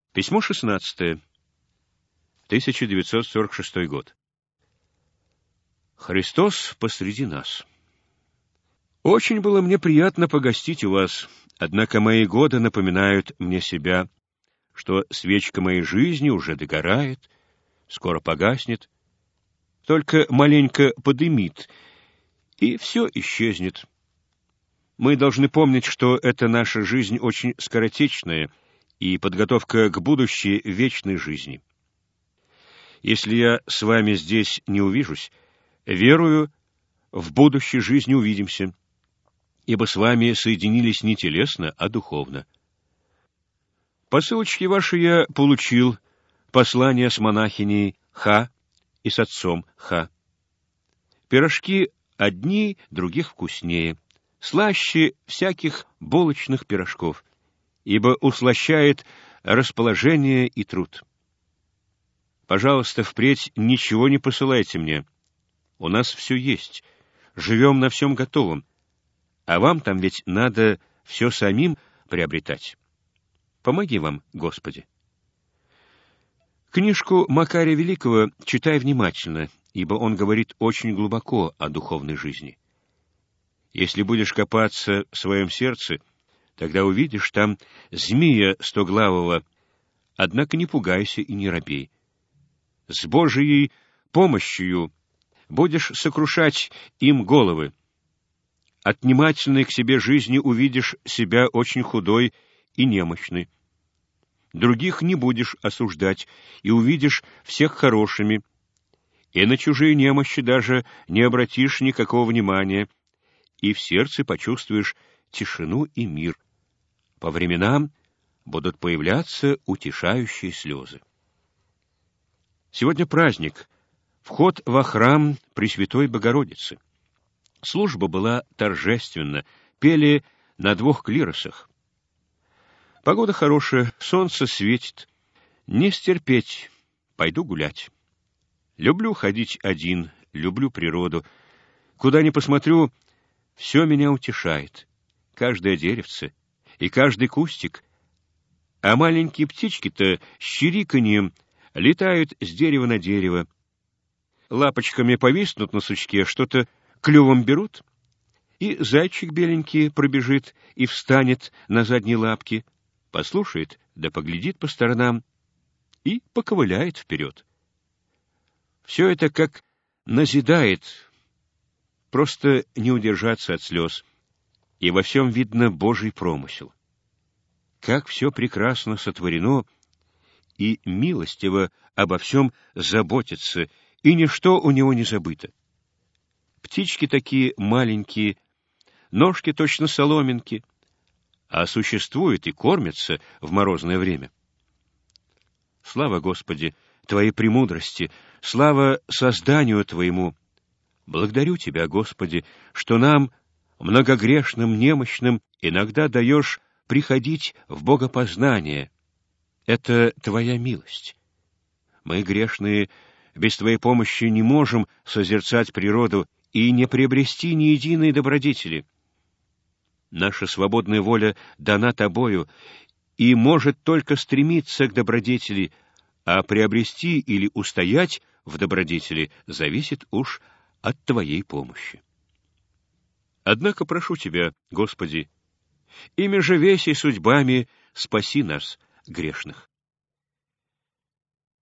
Письмо 16. 1946 год. Христос посреди нас. Очень было мне приятно погостить у вас, однако мои годы напоминают мне себя, что свечка моей жизни уже догорает, скоро погаснет, только маленько подымит, и все исчезнет. Мы должны помнить, что эта наша жизнь очень скоротечная, и подготовка к будущей вечной жизни. Если я с вами здесь не увижусь, верую, в будущей жизни увидимся, ибо с вами соединились не телесно, а духовно. Посылочки ваши я получил, послание с монахиней Ха и с отцом Ха. Пирожки одни, других вкуснее, слаще всяких булочных пирожков, ибо услощает расположение и труд. Пожалуйста, впредь ничего не посылайте мне. У нас все есть, живем на всем готовом, а вам там ведь надо все самим приобретать. Помоги вам, Господи. Книжку Макария Великого читай внимательно, ибо он говорит очень глубоко о духовной жизни. Если будешь копаться в своем сердце, тогда увидишь там змея стоглавого, однако не пугайся и не робей. С Божией помощью будешь сокрушать им головы. От внимательной к себе жизни увидишь себя очень худой и немощный. Других не будешь осуждать, и увидишь всех хорошими, и на чужие немощи даже не обратишь никакого внимания, и в сердце почувствуешь тишину и мир. По временам будут появляться утешающие слезы. Сегодня праздник, вход во храм Пресвятой Богородицы. Служба была торжественна, пели на 2 клиросах. Погода хорошая, солнце светит. Не стерпеть, пойду гулять. Люблю ходить один, люблю природу. Куда ни посмотрю, все меня утешает. Каждое деревце и каждый кустик. А маленькие птички-то с чириканьем летают с дерева на дерево. Лапочками повиснут на сучке, что-то клювом берут, и зайчик беленький пробежит и встанет на задние лапки, послушает да поглядит по сторонам и поковыляет вперед. Все это как назидает, просто не удержаться от слез, и во всем видно Божий промысел. Как все прекрасно сотворено, и милостиво обо всем заботится, и ничто у него не забыто. Птички такие маленькие, ножки точно соломинки, а существуют и кормятся в морозное время. Слава, Господи, Твоей премудрости, слава созданию Твоему. Благодарю Тебя, Господи, что нам, многогрешным, немощным, иногда даешь приходить в богопознание. Это Твоя милость. Мы, грешные, без Твоей помощи не можем созерцать природу и не приобрести ни единой добродетели. Наша свободная воля дана Тобою и может только стремиться к добродетели, а приобрести или устоять в добродетели зависит уж от Твоей помощи. Однако прошу Тебя, Господи, ими же весей судьбами спаси нас, грешных.